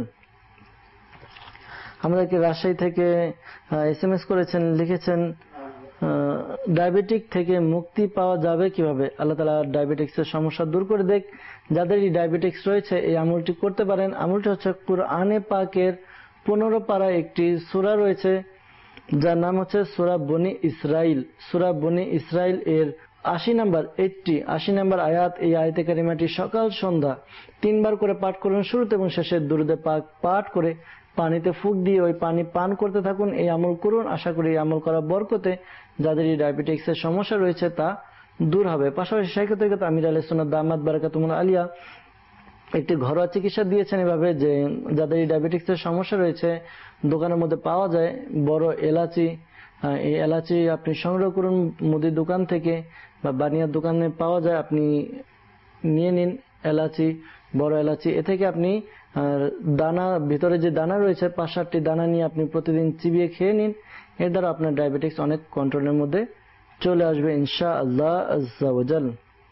আমাদেরকে রাজশাহী থেকে SMS করেছেন, লিখেছেন ডায়াবেটিক থেকে মুক্তি পাওয়া যাবে কিভাবে? আল্লাহ তাআলা ডায়াবেটিক্সের সমস্যা দূর করে দেখ। যাদের ডায়াবেটিক্স রয়েছে এই আমলটি করতে পারেন। আমলটি হচ্ছে কুরআনে পাকের 15 পারা একটি সূরা রয়েছে যার নাম হচ্ছে সূরা বনি ইসরাইল। সূরা বনি ইসরাইল এর 80 নম্বর আয়াত। এই আয়াতে কারিমাটি সকাল সন্ধ্যা 3 বার করে পাঠ করুন। শুরুতে এবং শেষে দুরূদে পাক পাঠ করে পানিতে ফুঁক দিয়ে ওই পানি পান করতে থাকুন। এই আমল করুন। আশা করি এই আমল করার বরকতে যাদের ডায়াবেটিক্সের সমস্যা রয়েছে তা দূর হবে। পাশাপাশি শাইখুল তরিকত আমির আহলে সুন্নাত দামাত বারাকাতুহুল আলিয়া একটি ঘরোয়া চিকিৎসা দিয়েছেন এভাবে যে যাদের ডায়াবেটিক্সের সমস্যা রয়েছে দোকানের মধ্যে পাওয়া যায় বড় এলাচি। এই এলাচি আপনি সংগ্রহ করুন মুদির দোকান থেকে বা বানিয়ার দোকানে পাওয়া যায়। আপনি নিয়ে নিন এলাচি, বড় এলাচি। এ থেকে আপনি দানা, ভিতরে যে দানা রয়েছে 5-7টি দানা নিয়ে আপনি প্রতিদিন চিবিয়ে খেয়ে নিন। এর দ্বারা আপনার ডায়াবেটিক্স অনেক কন্ট্রোলের মধ্যে চলে আসবে ইনশাআল্লাহ আযজা ওয়া জাল।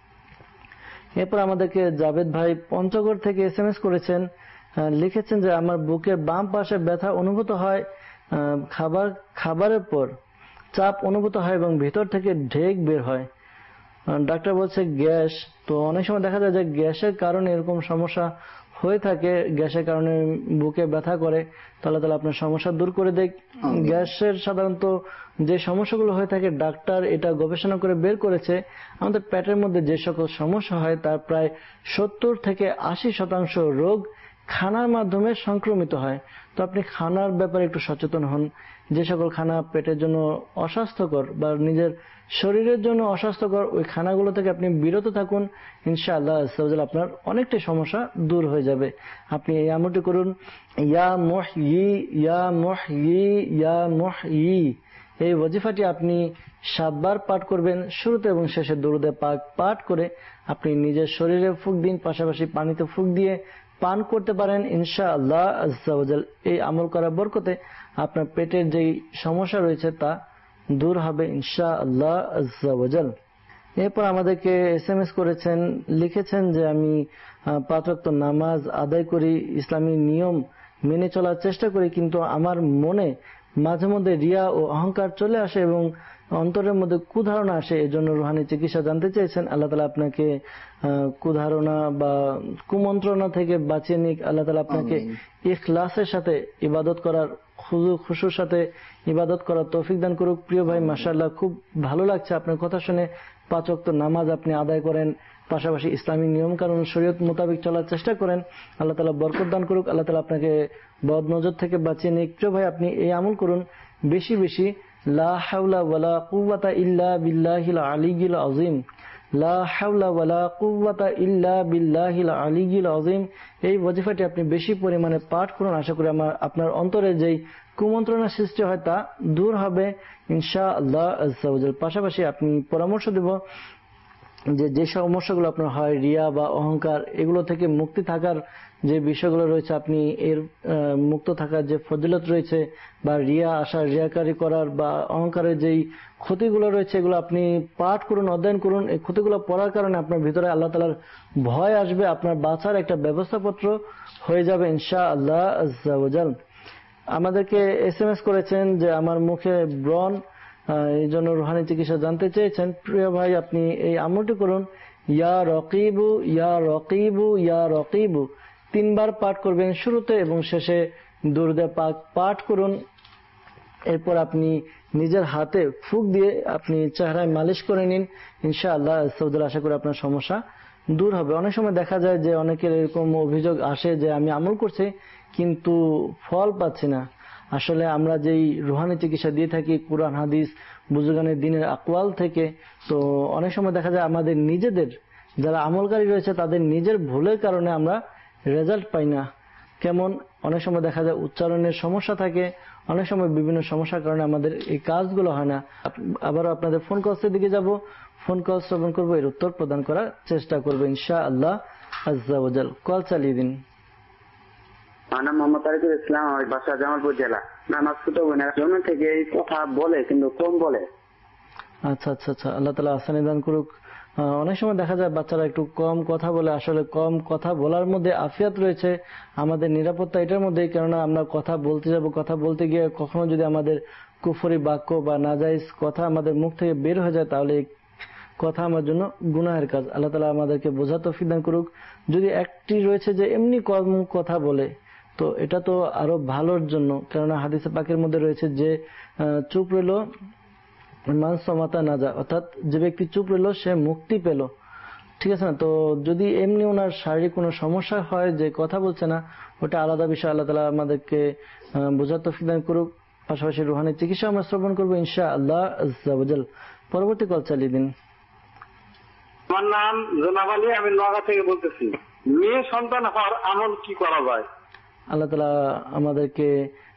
এরপর আমাদেরকে জাভেদ ভাই পঞ্চগড় থেকে SMS করেছেন, লিখেছেন যে আমার বুকের বাম পাশে ব্যথা অনুভূত হয়, খাবারের পর চাপ অনুভূত হয় এবং ভিতর থেকে ঢেক বের হয়। ডাক্তার বলছে গ্যাস। তো অনেক সময় দেখা যায় যে গ্যাসের কারণে এরকম সমস্যা হয়ে থাকে, গ্যাসের কারণে বুকে ব্যথা করে। তাহলে আপনার সমস্যা দূর করে দেখ। গ্যাসের সাধারণত যে সমস্যাগুলো হয়ে থাকে ডাক্তার এটা গবেষণা করে বের করেছে আমাদের পেটের মধ্যে যে সকল সমস্যা হয় তার প্রায় 70-80% রোগ খানার মাধ্যমে সংক্রমিত হয়। তো আপনি খানার ব্যাপারে একটু সচেতন হন। যে সকল খানা পেটের জন্য অস্বাস্থ্যকর বা নিজের শরীরের জন্য অস্বাস্থ্যকর ওই খানাগুলো থেকে আপনি বিরত থাকুন। ইনশাআল্লাহ আপনার অনেকটা সমস্যা দূর হয়ে যাবে। আপনি এই আমলটি করুন, ইয়া মুহয়ি ইয়া মুহয়ি ইয়া মুহয়ি। এই ওয়াজিফাটি আপনি 7 বার পাঠ করবেন। শুরুতে এবং শেষে দুরূদে পাক পাঠ করে আপনি নিজের শরীরে ফুঁক দিন, পাশাপাশি পানিতে ফুঁক দিয়ে পান করতে পারেন ইনশাআল্লাহ আযজা ওয়া জাল। এই আমল করার বরকতে আপনার পেটের যেই সমস্যা রয়েছে তা দূর হবে ইনশাআল্লাহ আযজা ওয়া জাল। এরপর আমাদেরকে SMS করেছেন, লিখেছেন যে আমি 5 ওয়াক্ত নামাজ আদায় করি, ইসলামী নিয়ম মেনে চলার চেষ্টা করি, কিন্তু আমার মনে মাঝে মধ্যে রিয়া ও অহংকার চলে আসে এবং অন্তরের মধ্যে কুধারণা আসে। এজন্য রুহানি চিকিৎসা জানতে চেয়েছেন। আল্লাহ তাআলা আপনাকে কুধারণা বা কুমন্ত্রণা থেকে বাঁচিয়ে নিক। আল্লাহ তাআলা আপনাকে ইখলাসের সাথে ইবাদত করার, খুশুর সাথে ইবাদত করার তৌফিক দান করুক। প্রিয় ভাই, মাশাআল্লাহ খুব ভালো লাগছে আপনার কথা শুনে। 5 ওয়াক্ত নামাজ আপনি আদায় করেন, পাশাপাশি ইসলামিক নিয়ম কানুন শরীয়ত মোতাবেক চলার চেষ্টা করেন। আল্লাহ তাআলা বরকত দান করুক। আল্লাহ তাআলা আপনাকে বদ নজর থেকে বাঁচিয়ে নিক। প্রিয় ভাই, আপনি এই আমল করুন বেশি বেশি, লা হাওলা ওয়ালা কুওয়াতা ইল্লা বিল্লাহিল আলিয়্যিল আযীম, লা হাওলা ওয়ালা কুওয়াতা ইল্লা বিল্লাহিল আলিয়্যিল আযীম। এই ওয়াজিফাটি আপনি বেশি পরিমাণে পাঠ করুন। আশা করি আপনার অন্তরে যেই কুমন্ত্রণা সৃষ্টি হয় তা দূর হবে ইনশাআল্লাহ আযজা ওয়া জাল। পাশাপাশি আপনি পরামর্শ দেব যে সমস্যাগুলো আপনার হয় রিয়া বা অহংকার, এগুলো থেকে মুক্তি থাকার যে বিষয়গুলো রয়েছে আপনি এর মুক্ত থাকার যে ফজিলত রয়েছে বা রিয়া আসার, রিয়াকারি করার বা অহংকারের যেই ক্ষতিগুলো রয়েছে এগুলো আপনি পাঠ করুন, অধ্যয়ন করুন। এই ক্ষতিগুলো পড়ার কারণে আপনার ভিতরে আল্লাহ তাআলার ভয় আসবে, আপনার বাঁচার একটা ব্যবস্থাপত্র হয়ে যাবে ইনশাআল্লাহ আযজা ওয়া জাল। আমাদেরকে SMS করেছেন যে আমার মুখে ব্রণ, এই জন্য রুহানি চিকিৎসা জানতে চেয়েছেন। প্রিয় ভাই, আপনি এই আমলটি করুন, ইয়া রকিবু ইয়া রকিবু ইয়া রকিবু 3 বার পাঠ করবেন। শুরুতে এবং শেষে দুরূদে পাক পাঠ করুন। এরপর আপনি নিজের হাতে ফুঁক দিয়ে আপনি চেহারায় মালিশ করে নিন ইনশাআল্লাহ। আশা করি আপনার সমস্যা দূর হবে। অনেক সময় দেখা যায় যে অনেকের এরকম অভিযোগ আসে যে আমি আমল করছি কিন্তু ফল পাচ্ছি না। আসলে আমরা যেই রুহানি চিকিৎসা দিয়ে থাকি কুরআন হাদিস বুজুর্গানের দ্বীনের আকওয়াল থেকে, তো অনেক সময় দেখা যায় আমাদের নিজেদের যারা আমলকারী রয়েছে তাদের নিজের ভুলের কারণে আমরা রেজাল্ট পাই না। কেমন অনেক সময় দেখা যায় উচ্চারণের সমস্যা থাকে, অনেক সময় বিভিন্ন সমস্যার কারণে আমাদের এই কাজগুলো হয় না। আবারও আপনাদের ফোন কলসের দিকে যাব, ফোন কল শ্রবণ করবো, এর উত্তর প্রদান করার চেষ্টা করবো ইনশাআল্লাহ আজ্জা ওয়া জাল। কল চালিয়ে দিন। আমার নাম মোহাম্মদ তারিকুল ইসলাম, আমার বাসা জামালপুর জেলা। নামাজ ছোট বোনের জন্য থেকে এই কথা বলে কিন্তু কম বলে। আচ্ছা আচ্ছা আচ্ছা, আল্লাহ তাআলা আসানি দান করুক। অনেক সময় দেখা যায় বাচ্চারা একটু কম কথা বলে, আসলে কম কথা বলার মধ্যে আফিয়াত রয়েছে, আমাদের নিরাপত্তা এটার মধ্যেই। কেননা আমরা কথা বলতে যাব, কথা বলতে গিয়ে কখনো যদি আমাদের কুফরি বাক্য বা নাজাইজ কথা আমাদের মুখ থেকে বের হয়ে যায় তাহলে কথা আমার জন্য গুনাহের কাজ। আল্লাহ তাআলা আমাদেরকে বোঝা তৌফিক দান করুক। যদি একটি রয়েছে যে এমনি কম কথা বলে, তো এটা তো আরো ভালোর জন্য, কেননা হাদিসে পাকের মধ্যে রয়েছে যে চুপ রইল মানসমাতা নাজা, অর্থাৎ যে ব্যক্তি চুপ রইল সে মুক্তি পেল। ঠিক আছে না? তো যদি এমনি ওনার শারীরিক কোনো সমস্যা হয় যে কথা বলছে না, ওটা আলাদা বিষয়। আল্লাহ তাআলা আমাদেরকে বোঝা তৌফিক দান করুক। পাশাপাশি রুহানি চিকিৎসা আমরা শ্রবণ করবো ইনশাআল্লাহ আজ্জা ওয়া জাল। পরবর্তী কল চালিয়ে দিন। আমার নাম জোনাব আলী, আমি নওগাঁ থেকে বলতেছি। মেয়ে সন্তান হওয়ার আমল কি করা যায়? আল্লাহ তাআলা আমাদেরকে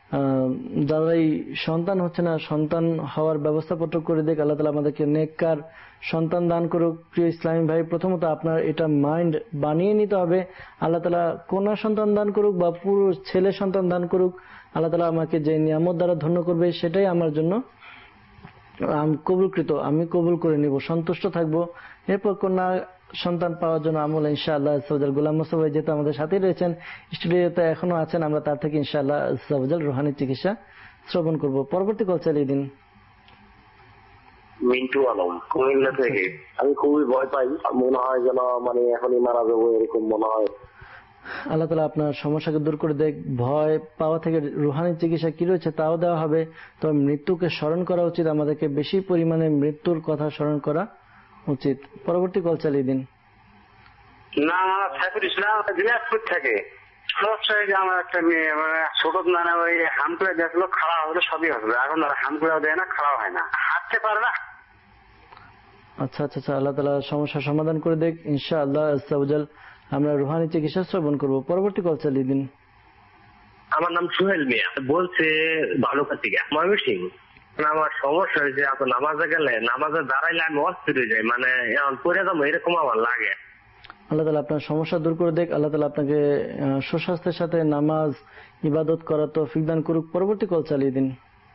যারাই সন্তান হচ্ছে না সন্তান হওয়ার ব্যবস্থাপত্র করে দেখ। আল্লাহ তাআলা আমাদেরকে নেককার সন্তান দান করুক। প্রিয় ইসলামী ভাই, প্রথমত আপনার এটা মাইন্ড বানিয়ে নিতে হবে, আল্লাহ তাআলা কন্যা সন্তান দান করুক বা পুরুষ ছেলে সন্তান দান করুক, আল্লাহ তাআলা আমাকে যে নিয়ামত দ্বারা ধন্য করবে সেটাই আমার জন্য কবুলকৃত, আমি কবুল করে নিব, সন্তুষ্ট থাকবো। এরপর কন্যা সন্তান পাওয়ার জন্য আমল ইনশাআল্লাহ আজ্জাওয়াজাল। গোলাম মোস্তফা ভাই যেহেতু আমাদের সাথেই রয়েছেন, স্টুডিওতে এখনো আছেন, আমরা তার থেকে ইনশাআল্লাহ আজ্জাওয়াজাল রুহানি চিকিৎসা শ্রবণ করব। পরবর্তী কল চালিয়ে দিন। মিন্টু আলম, কুমিল্লা থেকে। আমি খুবই ভয় পাই, মনে হয় যেন মানে এখনই মারা যাবো এরকম মনে হয়। আল্লাহ তাআলা আপনার সমস্যাকে দূর করে দেখ। ভয় পাওয়া থেকে রুহানি চিকিৎসা কি রয়েছে তাও দেওয়া হবে। তবে মৃত্যুকে স্মরণ করা উচিত, আমাদেরকে বেশি পরিমাণে মৃত্যুর কথা স্মরণ করা উচিত। পরবর্তী কল চালিয়ে দিন। না, সাইফুল ইসলাম দিনাজপুর থেকে। সমস্যা যে আমার একটা মেয়ে মানে ছোট নানা ওই হাম করে দেখলো, খাওয়া হলে সবই হবে, এখন হাম করে দেয় না, খাওয়া হয় না, হাঁটতে পারে না। আচ্ছা আচ্ছা আচ্ছা, আল্লাহ তাআলা সমস্যার সমাধান করে দেখ ইনশাআল্লাহ আজ্জাওয়াজাল। আমরা রুহানি চিকিৎসা শ্রবণ করব। পরবর্তী কল চালিয়ে দিন। আমার নাম সুহেল মিয়া, বলছে ভালুকা থেকে, ময়মনসিংহ। আমার সমস্যা হয়েছে, আপনার নামাজে গেলে নামাজে দাঁড়াইলে আমি অস্থির হয়ে যাই, মানে এখন পড়ে যাবো এরকম আমার লাগে। আল্লাহ তাআলা আপনার সমস্যা দূর করে দেখ। আল্লাহ তাআলা আপনাকে সুস্বাস্থ্যের সাথে নামাজ ইবাদত করার তৌফিক দান করুক। পরবর্তী কল চালিয়ে দিন।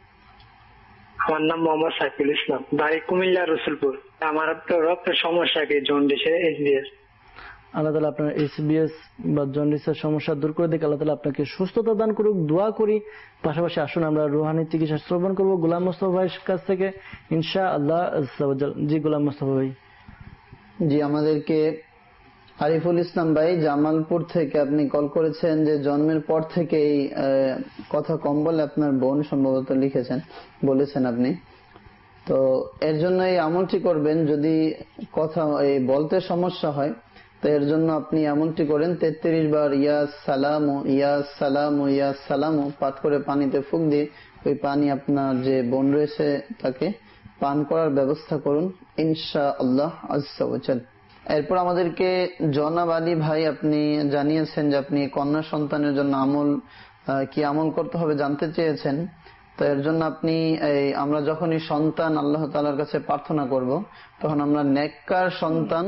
আমার নাম মোহাম্মদ সাইফুল ইসলাম, বাড়ি কুমিল্লা রসুলপুর। আমার তো রক্তের সমস্যা কি জন্ডিসের এইচবিএস। আল্লাহ তাআলা আপনার এইচবিএস বা জন্ডিসের সমস্যা দূর করে দেখ। আল্লাহ তাআলা আপনাকে সুস্থতা দান করুক, দোয়া করি। পাশাপাশি আসুন আমরা রুহানি চিকিৎসা শ্রবণ করব গোলাম মোস্তফা ভাইয়ের কাছ থেকে ইনশাআল্লাহ আজ্জাওয়াজাল। জি গোলাম মোস্তফা ভাই। জি, আমাদেরকে আরিফুল ইসলাম ভাই জামালপুর থেকে আপনি কল করেছেন যে জন্মের পর থেকেই কথা কম বলে আপনার বোন সম্ভবত লিখেছেন, বলেছেন আপনি। তো এর জন্য এই আমলটি করবেন, যদি কথা বলতে সমস্যা হয় তো এর জন্য আপনি এমনটি করেন 33 বার ইয়া সালামু ইয়া সালামু ইয়া সালামু পাঠ করে পানিতে ফুঁক দিয়ে ওই পানি আপনার যে বোন রয়েছে তাকে পান করার ব্যবস্থা করুন ইনশাআল্লাহ আজ্জা ওয়া জাল। এরপর আমাদেরকে জনাব আলী ভাই আপনি জানিয়েছেন যে আপনি কন্যা সন্তানের জন্য আমল কি আমল করতে হবে জানতে চেয়েছেন। তো এর জন্য আপনি আমরা যখনই সন্তান আল্লাহ তাআলার কাছে প্রার্থনা করব তখন আমরা নেককার সন্তান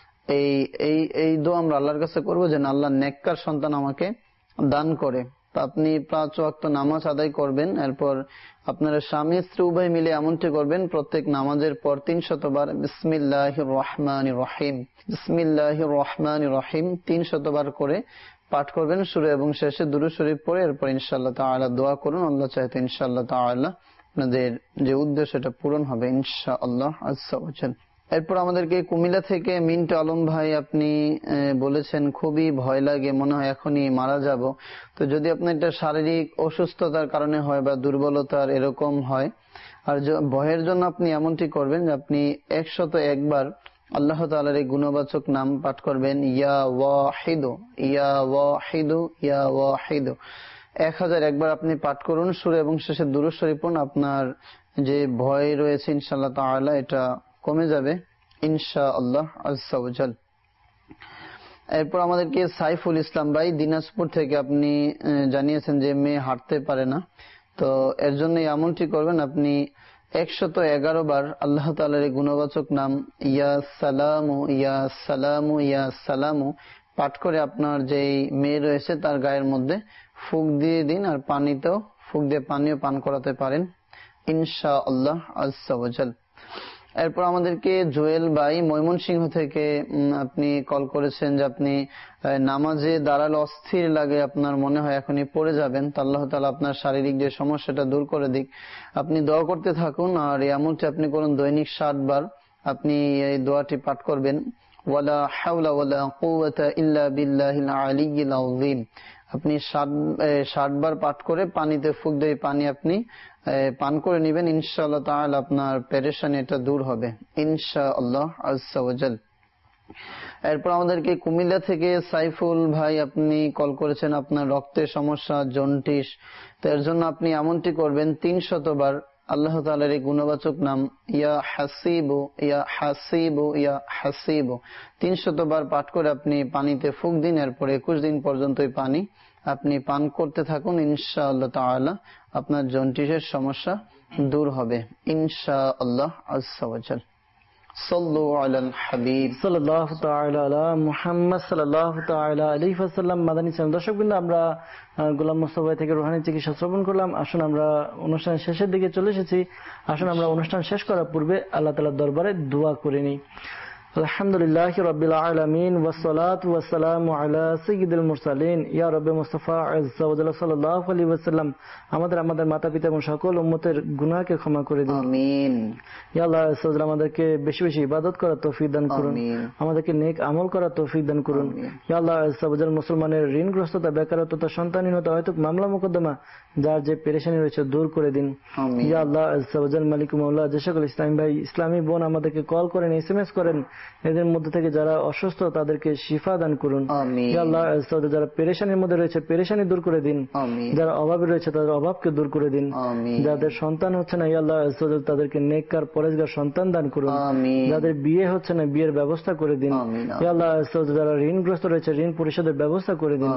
এই দোয়া আমরা আল্লাহর কাছে করব যে আল্লাহ নেককার সন্তান আমাকে দান করে। তো আপনি 5 ওয়াক্ত নামাজ আদায় করবেন। এরপর আপনারা স্বামী স্ত্রী উভয় মিলে এমনটি করবেন, প্রত্যেক নামাজের পর 300 বার বিসমিল্লাহির রহমানির রহিম বিসমিল্লাহির রহমানির রহিম 300 বার করে পাঠ করবেন শুরু এবং শেষে দুরূদ শরীফ পড়ে। এরপর ইনশাআল্লাহ তাআলা দোয়া করুন, আল্লাহ চাইতে ইনশাআল্লাহ তাআলা আপনাদের যে উদ্দেশ্য এটা পূরণ হবে ইনশাআল্লাহ আজ্জা ওয়া জাল। এরপর আমাদেরকে কুমিল্লা থেকে মিন্টু আলম ভাই আপনি বলেছেন খুবই ভয় লাগে, মনে হয় এখনই মারা যাব। তো যদি আপনার এটা শারীরিক অসুস্থতার কারণে হয় বা দুর্বলতার এরকম হয়, আর ভয়ের জন্য আপনি এমনটি করবেন যে আপনি 101 বার আল্লাহ তাআলার এই গুণবাচক নাম পাঠ করবেন, ইয়া ওয়াহিদু ইয়া ওয়াহিদু ইয়া ওয়াহিদু। 1001 বার আপনি পাঠ করুন সুরে এবং শেষে দুরূদ শরীফ পড়ুন, আপনার যে ভয় রয়েছে ইনশাআল্লাহ তাআলা এটা কমে যাবে ইনশাআল্লাহ আযজা ওয়া জাল। এরপর আমাদেরকে সাইফুল ইসলাম ভাই দিনাজপুর থেকে আপনি জানিয়েছেন যে মেয়ে হাঁটতে পারে না, তো এর জন্য এমনটি করবেন, আপনি 111 বার আল্লাহ তাআলার এই গুণবাচক নাম ইয়া সালামু ইয়া সালামু ইয়া সালামু পাঠ করে আপনার যেই মেয়ে রয়েছে তার গায়ের মধ্যে ফুঁক দিয়ে দিন, আর পানিতেও ফুঁক দিয়ে পানিও পান করাতে পারেন ইনশাআল্লাহ আযজা ওয়া জাল। এরপর আমাদেরকে জুয়েল ভাই ময়মনসিংহ থেকে আপনি কল করেছেন যে আপনি নামাজে দাঁড়ালে অস্থির লাগে, আপনার মনে হয় এখনই পড়ে যাবেন, তো আল্লাহ তাআলা আপনার শারীরিক যে সমস্যাটা দূর করে দিক। আপনি দোয়া করতে থাকুন, আর এমনটি আপনি করুন দৈনিক 60 বার আপনি এই দোয়াটি পাঠ করবেন, ওয়ালা হাওলা ওয়ালা কুওয়াতা ইল্লা বিল্লাহিল আলিয়্যিল আযীম। আপনি 60 বার পাঠ করে পানিতে ফুঁক দিয়ে পানি আপনি পান করে নেবেন, ইনশাআল্লাহ তাআলা আপনার পেরেশানি এটা দূর হবে ইনশাআল্লাহ আযজা ওয়া জাল। এরপর আমাদেরকে কুমিল্লা থেকে সাইফুল ভাই আপনি কল করেছেন, আপনার রক্তের সমস্যা জন্ডিস, তো এর জন্য আপনি এমনটি করবেন 300 বার আল্লাহ তাআলার এই গুণবাচক নাম ইয়া হাসিবু ইয়া হাসিবু ইয়া হাসিবু 300 বার পাঠ করে আপনি পানিতে ফুঁক দিন, এরপর 21 দিন পর্যন্ত এই পানি আপনি পান করতে থাকুন, ইনশাআল্লাহ তাআলা আপনার জন্ডিসের সমস্যা দূর হবে ইনশাআল্লাহ আযজা ওয়া জাল। সাল্লু আলাল হাবিব সাল্লাল্লাহু তাআলা আলা মুহাম্মদ সাল্লাল্লাহু তাআলা আলাইহি ওয়াসাল্লাম। মাদানী চ্যানেল দর্শকবৃন্দ, আমরা গোলাম মোস্তফা থেকে রুহানি চিকিৎসা শ্রবণ করলাম। আসুন আমরা অনুষ্ঠান শেষের দিকে চলে এসেছি। আসুন আমরা অনুষ্ঠান শেষ করার পূর্বে আল্লাহ তাআলার দরবারে দোয়া করে নিই। আলহামদুলিল্লাহি রাব্বিল আলামিন ওয়াসসালাতু ওয়াসসালামু আলা সাইয়্যিদিল মুরসালিন ইয়া রাব্বি মুস্তাফা আযজা ওয়া জাল্লা সাল্লাল্লাহু আলাইহি ওয়াসাল্লাম। আমাদের মাতা-পিতা এবং সকল উম্মতের গুনাহকে ক্ষমা করে দিন, আমিন। ইয়া আল্লাহ আযজা আমাদেরকে বেশি বেশি ইবাদত করার তৌফিক দান করুন, আমাদেরকে নেক আমল করার তৌফিক দান করুন। ইয়া আল্লাহ আযজা মুসলমানের ঋণগ্রস্ততা, বেকারত্ব, সন্তানহীনতা, হয়তো মামলা মোকদ্দমা যার যে পেরেশানি রয়েছে দূর করে দিন। ইয়া আল্লাহ আযজা মালিক মাওলা, যে সকল ইসলামী ভাই ইসলামী বোন আমাদেরকে কল করেন, এসএমএস করেন, এদের মধ্যে থেকে যারা অসুস্থ তাদেরকে শিফা দান করুন। ইয়া আল্লাহ যারা পেরেশানির মধ্যে রয়েছে পেরেশানি দূর করে দিন, যারা অভাবে রয়েছে তাদের অভাবকে দূর করে দিন, যাদের সন্তান হচ্ছে না ইয়া আল্লাহ তাদেরকে নেককার পরেজগার সন্তান দান করুন, যাদের বিয়ে হচ্ছে না বিয়ের ব্যবস্থা করে দিন। ইয়া আল্লাহ যারা ঋণগ্রস্ত রয়েছে ঋণ পরিশোধের ব্যবস্থা করে দিন।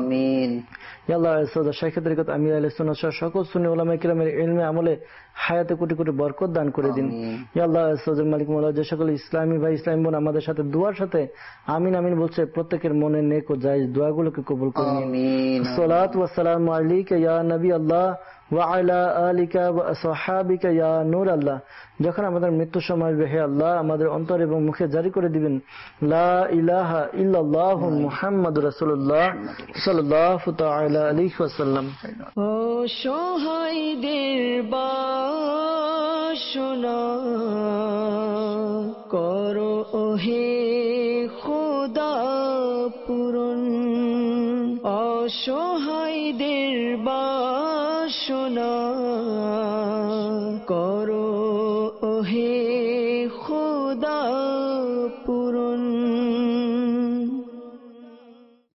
ইয়া আল্লাহ শাইখ তরিকত আমির আহলে সুন্নাত সহ সকল সুন্নি উলামায়ে কিরামের ইলমে আমলে হায়াতে কোটি কোটি বরকত দান করে দিন। ইয়া আল্লাহ মালিক মাওলা, যে সকল ইসলামী ভাই ইসলামী বোন আমাদের সাথে দুয়ার সাথে আমিন আমিন বলছে, প্রত্যেকের মনে নেক ও জায়েজ দোয়াগুলোকে কবুল করুন। সালাতু ওয়া সালামু আলাইকা ইয়া নবী আল্লাহ ওয়া আলা আলিকা ওয়া আসহাবিকা ইয়া নূর আল্লাহ। যখন আমাদের মৃত্যু সময় আসবে, হে আল্লাহ আমাদের অন্তর এবং মুখে জারি করে দিবেন লা ইলাহা ইল্লাল্লাহু মুহাম্মাদুর রাসূলুল্লাহ সাল্লাল্লাহু তাআলা আলাইহি ওয়াসাল্লাম। ও সহায়দের বাসনা করো ওহে খোদা পূরণ, অসহায়দের বাসনা করো ওহে খোদা পূরণ।